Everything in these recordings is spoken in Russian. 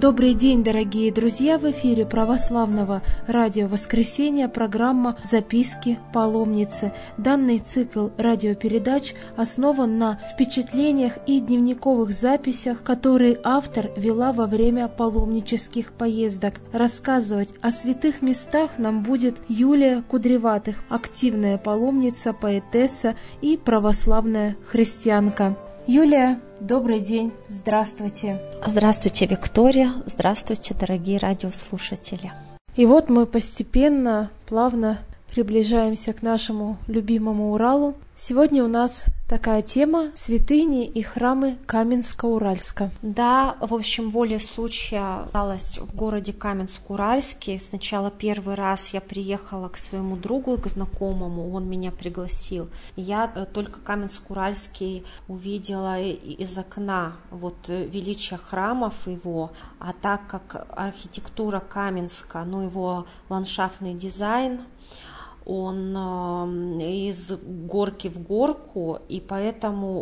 Добрый день, дорогие друзья! В эфире православного радио «Воскресенье» программа «Записки паломницы». Данный цикл радиопередач основан на впечатлениях и дневниковых записях, которые автор вела во время паломнических поездок. Рассказывать о святых местах нам будет Юлия Кудреватых, активная паломница, поэтесса и православная христианка. Юлия, добрый день, здравствуйте. Здравствуйте, Виктория, здравствуйте, дорогие радиослушатели. И вот мы постепенно, плавно приближаемся к нашему любимому Уралу. Сегодня у нас такая тема — святыни и храмы Каменска-Уральска. Да, в общем, волей случая осталась в городе Каменск-Уральске. Сначала первый раз я приехала к своему другу, к знакомому, он меня пригласил. Я только Каменск-Уральский увидела из окна величие храмов его, а так как архитектура Каменска, его ландшафтный дизайн, он из горки в горку, и поэтому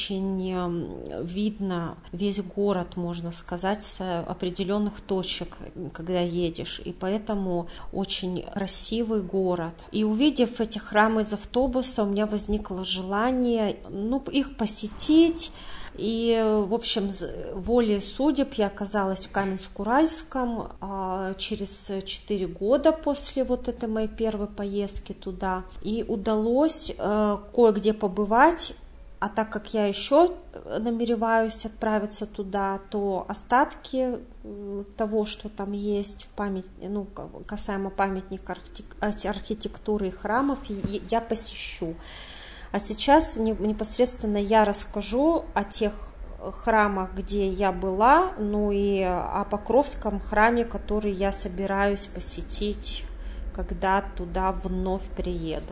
очень видно весь город, можно сказать, с определенных точек, когда едешь, и поэтому очень красивый город. И увидев эти храмы из автобуса, у меня возникло желание их посетить. И, в общем, волей судеб я оказалась в Каменск-Уральском через 4 года после этой моей первой поездки туда. И удалось кое-где побывать, а так как я еще намереваюсь отправиться туда, то остатки того, что там есть в память, касаемо памятника архитектуры и храмов, я посещу. А сейчас непосредственно я расскажу о тех храмах, где я была, и о Покровском храме, который я собираюсь посетить, когда туда вновь приеду.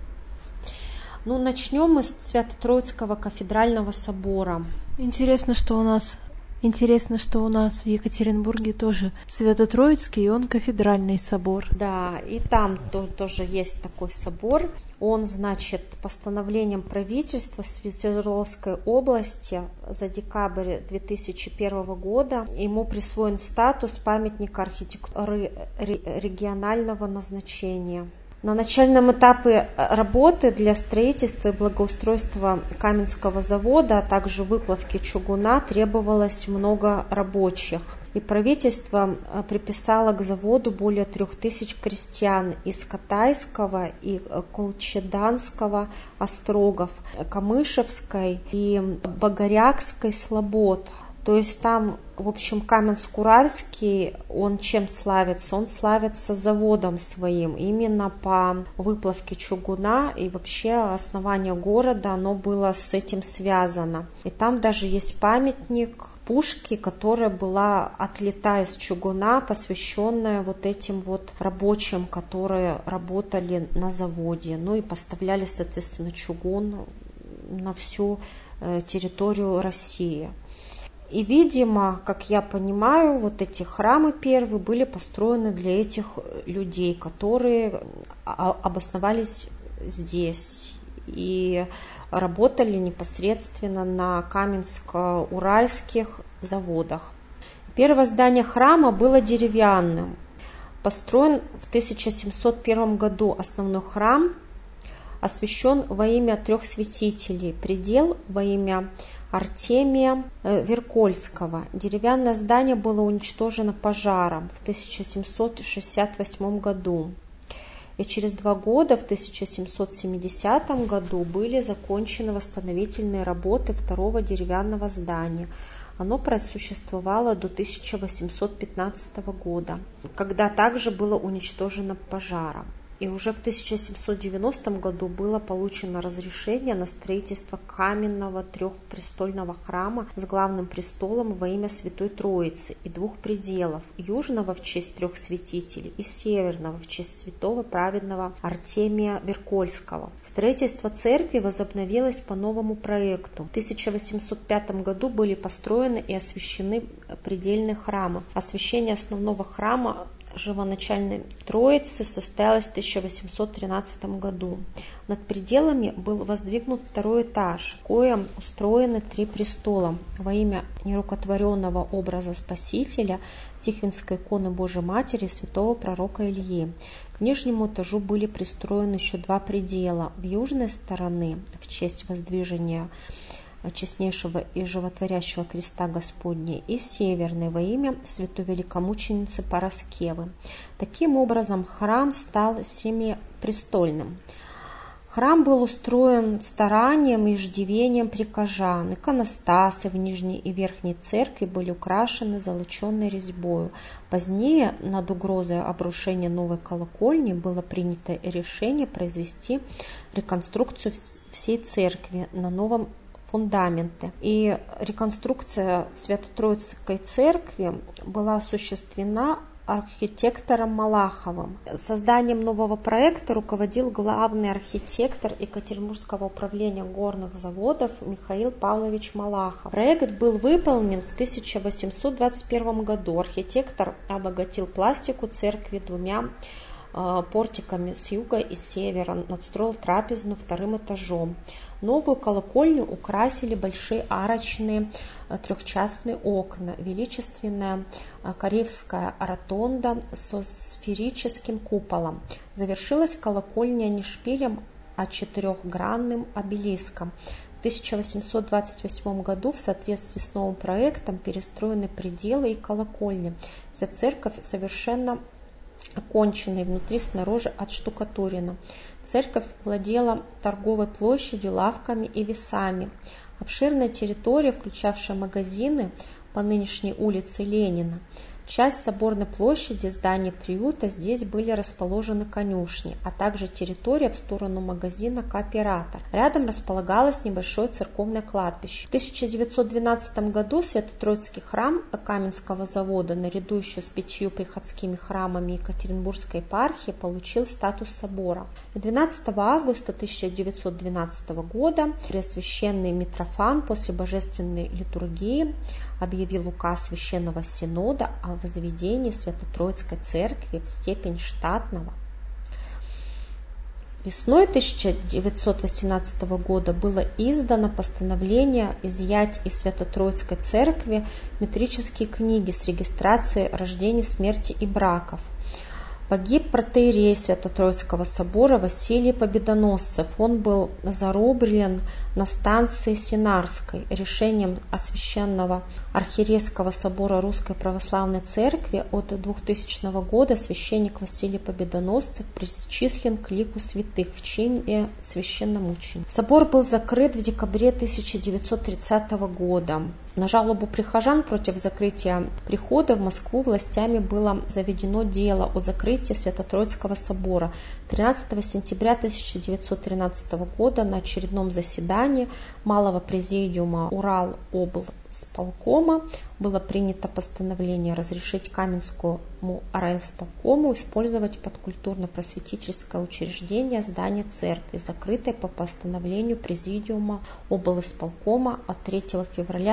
Начнем мы с Свято-Троицкого кафедрального собора. Интересно, что у нас в Екатеринбурге тоже Свято-Троицкий, и он кафедральный собор. Да, и там тоже есть такой собор. Он, постановлением правительства Свердловской области за декабрь 2001 года ему присвоен статус памятника архитектуры регионального назначения. На начальном этапе работы для строительства и благоустройства Каменского завода, а также выплавки чугуна требовалось много рабочих. И правительство приписало к заводу более 3000 крестьян из Катайского и Колчеданского острогов, Камышевской и Багарякской слобод. То есть там, в общем, Каменск-Уральский, он чем славится? Он славится заводом своим, именно по выплавке чугуна, и вообще основание города, оно было с этим связано. И там даже есть памятник пушки, которая была отлита из чугуна, посвященная этим рабочим, которые работали на заводе, и поставляли, соответственно, чугун на всю территорию России. И, видимо, как я понимаю, эти храмы первые были построены для этих людей, которые обосновались здесь и работали непосредственно на Каменск-Уральских заводах. Первое здание храма было деревянным. Построен в 1701 году основной храм, освящен во имя 3 святителей, предел во имя Артемия Веркольского. Деревянное здание было уничтожено пожаром в 1768 году. И через 2 года, в 1770 году, были закончены восстановительные работы второго деревянного здания. Оно просуществовало до 1815 года, когда также было уничтожено пожаром. И уже в 1790 году было получено разрешение на строительство каменного 3-престольного храма с главным престолом во имя Святой Троицы и 2 пределов: южного в честь 3 святителей и северного в честь святого праведного Артемия Веркольского. Строительство церкви возобновилось по новому проекту. В 1805 году были построены и освящены предельные храмы. Освящение основного храма Живоначальной Троицы состоялось в 1813 году. Над пределами был воздвигнут второй этаж, в коем устроены 3 престола во имя нерукотворенного образа Спасителя, Тихвинской иконы Божией Матери и святого пророка Ильи. К нижнему этажу были пристроены еще 2 предела. В южной стороны, в честь воздвижения честнейшего и животворящего креста Господня, и северный во имя святой великомученицы Параскевы. Таким образом, храм стал семипрестольным. Храм был устроен старанием и иждивением прихожан. Иконостасы в нижней и верхней церкви были украшены золоченой резьбою. Позднее, над угрозой обрушения новой колокольни, было принято решение произвести реконструкцию всей церкви на новом фундаменте. И реконструкция Свято-Троицкой церкви была осуществлена архитектором Малаховым. Созданием нового проекта руководил главный архитектор Екатеринбургского управления горных заводов Михаил Павлович Малахов. Проект был выполнен в 1821 году. Архитектор обогатил пластику церкви 2 портиками с юга и севера, надстроил трапезную 2 этажом. Новую колокольню украсили большие арочные 3-частные окна, величественная Каревская ротонда со сферическим куполом. Завершилась колокольня не шпилем, а 4-гранным обелиском. В 1828 году в соответствии с новым проектом перестроены пределы и колокольни. Вся церковь совершенно окончена и внутри снаружи отштукатурена. Церковь владела торговой площадью, лавками и весами. Обширная территория, включавшая магазины по нынешней улице Ленина. Часть соборной площади, здания приюта, здесь были расположены конюшни, а также территория в сторону магазина «Кооператор». Рядом располагалось небольшое церковное кладбище. В 1912 году Свято-Троицкий храм Каменского завода, наряду еще с 5 приходскими храмами Екатеринбургской епархии, получил статус собора. 12 августа 1912 года Преосвященный Митрофан после божественной литургии объявил указ Священного Синода о возведении Свято-Троицкой церкви в степень штатного. Весной 1918 года было издано постановление изъять из Свято-Троицкой церкви метрические книги с регистрацией рождений, смерти и браков. Погиб протоиерей Свято-Троицкого собора Василий Победоносцев. Он был зарублен на станции Синарской. Решением Священного архиерейского собора Русской Православной Церкви от 2000 года священник Василий Победоносцев причислен к лику святых в чине священномученика. Собор был закрыт в декабре 1930 года. На жалобу прихожан против закрытия прихода в Москву властями было заведено дело о закрытии Свято-Троицкого собора. 13 сентября 1913 года на очередном заседании Малого президиума Уралоблсполкома было принято постановление разрешить Каменскому райисполкому использовать под культурно-просветительское учреждение здание церкви, закрытой по постановлению президиума облисполкома от 3 февраля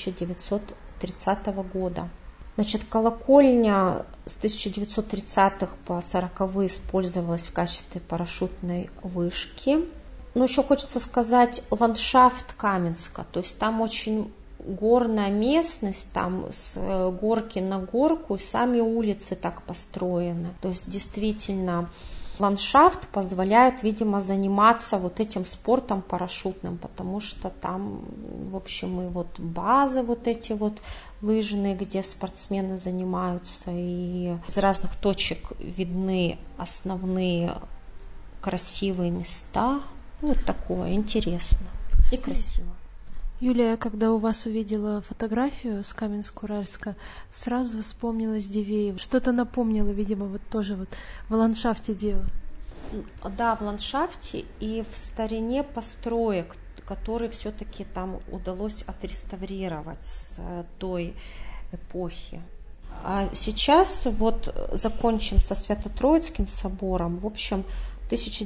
1930 года. Значит, колокольня с 1930-х по 40-е использовалась в качестве парашютной вышки. Но еще хочется сказать ландшафт Каменска, то есть там очень горная местность, там с горки на горку, и сами улицы так построены. То есть действительно ландшафт позволяет, видимо, заниматься вот этим спортом парашютным, потому что там, в общем, и вот базы вот эти вот лыжные, где спортсмены занимаются, и из разных точек видны основные красивые места. Вот такое интересно и красиво. Юлия, когда у вас увидела фотографию с Каменск-Уральска, сразу вспомнилась Дивеево. Что-то напомнило, видимо, вот тоже вот в ландшафте дело. Да, в ландшафте и в старине построек, которые все-таки там удалось отреставрировать с той эпохи. А сейчас вот закончим со Свято-Троицким собором. В общем, в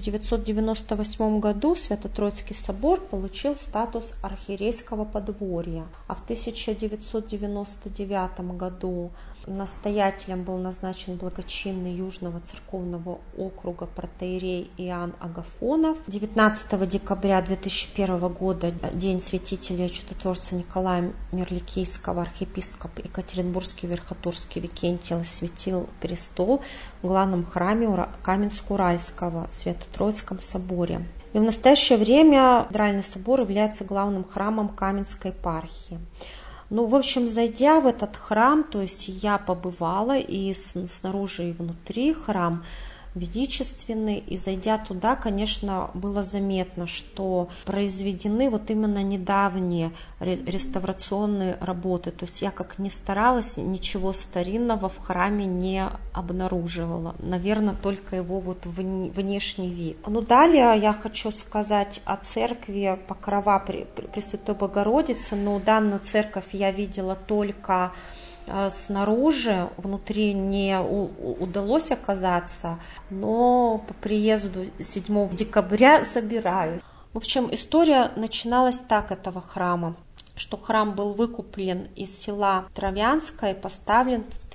1998 году Свято-Троицкий собор получил статус архиерейского подворья, а в 1999 году Настоятелем был назначен благочинный Южного церковного округа протоиерей Иоанн Агафонов. 19 декабря 2001 года, день святителя и чудотворца Николая Мирликийского, архиепископ Екатеринбургский Верхотурский Викентий осветил престол в главном храме Каменск-Уральского Свято-Троицком соборе. И в настоящее время Кафедральный собор является главным храмом Каменской епархии. Ну, в общем, зайдя в этот храм, то есть я побывала и снаружи, и внутри, храм величественный, и зайдя туда, конечно, было заметно, что произведены вот именно недавние реставрационные работы. То есть я как ни старалась, ничего старинного в храме не обнаруживала. Наверное, только его вот внешний вид. Ну, далее я хочу сказать о церкви Покрова Пресвятой Богородицы, но данную церковь я видела только снаружи, внутри не удалось оказаться, но по приезду 7 декабря забираю. В общем, история начиналась так этого храма, что храм был выкуплен из села Травянское и поставлен в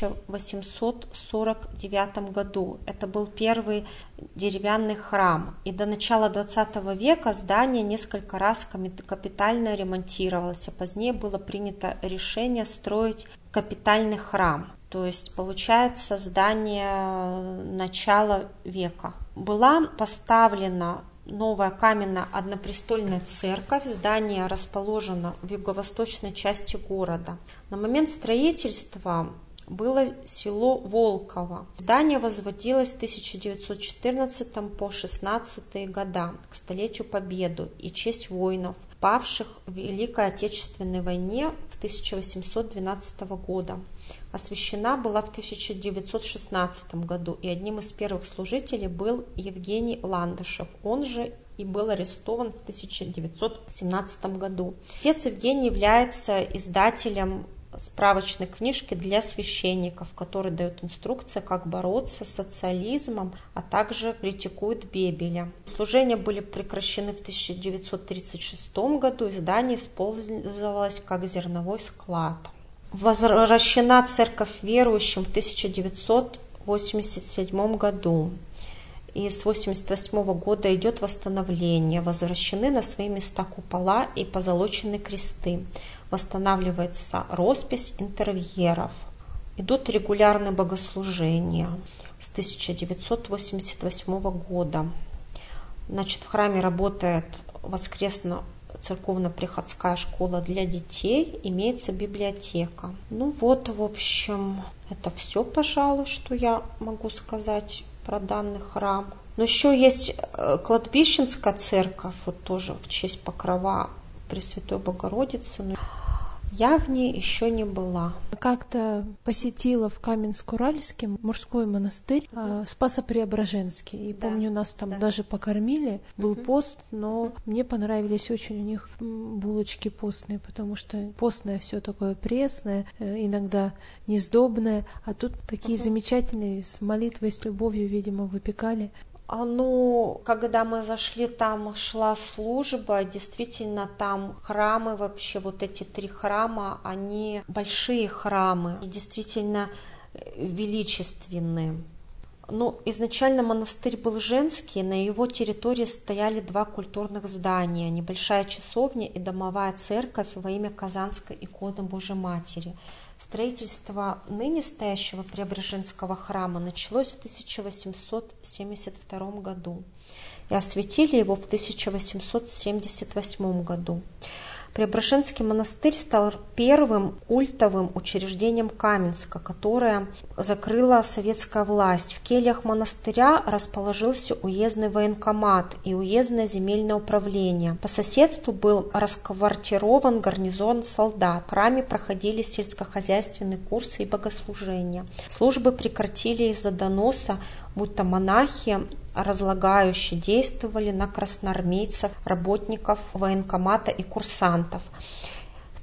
1849 году. Это был первый деревянный храм. И до начала 20 века здание несколько раз капитально ремонтировалось, а позднее было принято решение строить капитальный храм. То есть, получается, здание начала века. Была поставлена новая каменная однопрестольная церковь. Здание расположено в юго-восточной части города. На момент строительства было село Волково. Здание возводилось в 1914 по 16 года к столетию Победы и честь воинов, павших в Великой Отечественной войне в 1812 года. Освящена была в 1916 году, и одним из первых служителей был Евгений Ландышев, он же и был арестован в 1917 году. Отец Евгений является издателем справочной книжки для священников, который дает инструкции, как бороться с социализмом, а также критикует Бебеля. Служения были прекращены в 1936 году, и здание использовалось как зерновой склад. Возвращена церковь верующим в 1987 году. И с 1988 года идет восстановление. Возвращены на свои места купола и позолоченные кресты. Восстанавливается роспись интерьеров. Идут регулярные богослужения с 1988 года. Значит, в храме работает воскресно-церковно-приходская школа для детей, имеется библиотека. Ну вот, в общем, это все, пожалуй, что я могу сказать про данный храм. Но еще есть кладбищенская церковь, вот тоже в честь Покрова Пресвятой Богородицы. Но я в ней еще не была. Как-то посетила в Каменск-Уральске мужской монастырь Спасо-Преображенский. И помню, нас там даже покормили. Был пост, но мне понравились очень у них булочки постные, потому что постное все такое пресное, иногда несдобное, а тут такие замечательные, с молитвой, с любовью, видимо, выпекали. Ну, когда мы зашли, там шла служба, действительно, там храмы вообще, вот эти 3 храма, они большие храмы, и действительно величественные. Ну, изначально монастырь был женский, на его территории стояли 2 культурных здания, небольшая часовня и домовая церковь во имя Казанской иконы Божьей Матери. Строительство ныне стоящего Преображенского храма началось в 1872 году и осветили его в 1878 году. Преображенский монастырь стал первым культовым учреждением Каменска, которое закрыла советская власть. В кельях монастыря расположился уездный военкомат и уездное земельное управление. По соседству был расквартирован гарнизон солдат. В храме проходили сельскохозяйственные курсы и богослужения. Службы прекратили из-за доноса, будто монахи разлагающе действовали на красноармейцев, работников военкомата и курсантов. В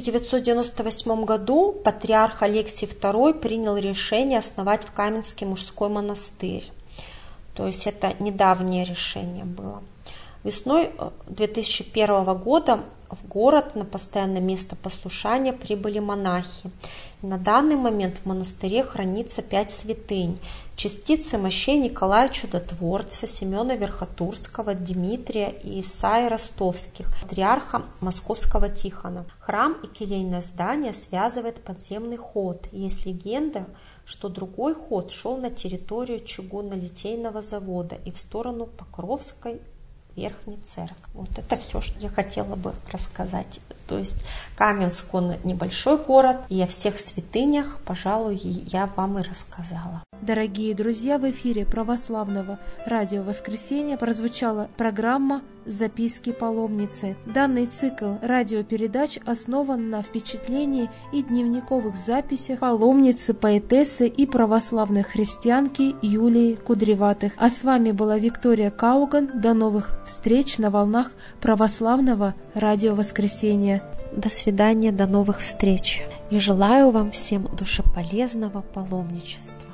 1998 году патриарх Алексий II принял решение основать в Каменске мужской монастырь. То есть это недавнее решение было. Весной 2001 года в город на постоянное место послушания прибыли монахи. И на данный момент в монастыре хранится 5 святынь. Частицы мощей Николая Чудотворца, Семена Верхотурского, Дмитрия и Исаии Ростовских, патриарха Московского Тихона. Храм и келейное здание связывает подземный ход. Есть легенда, что другой ход шел на территорию чугунно-литейного завода и в сторону Покровской Верхней Церкви. Вот это все, что я хотела бы рассказать. То есть Каменск, он небольшой город, и о всех святынях, пожалуй, я вам и рассказала. Дорогие друзья, в эфире православного радио «Воскресенье» прозвучала программа «Записки паломницы». Данный цикл радиопередач основан на впечатлении и дневниковых записях паломницы, поэтессы и православной христианки Юлии Кудреватых. А с вами была Виктория Кауган. До новых встреч на волнах православного радио «Воскресенье». До свидания, до новых встреч. И желаю вам всем душеполезного паломничества.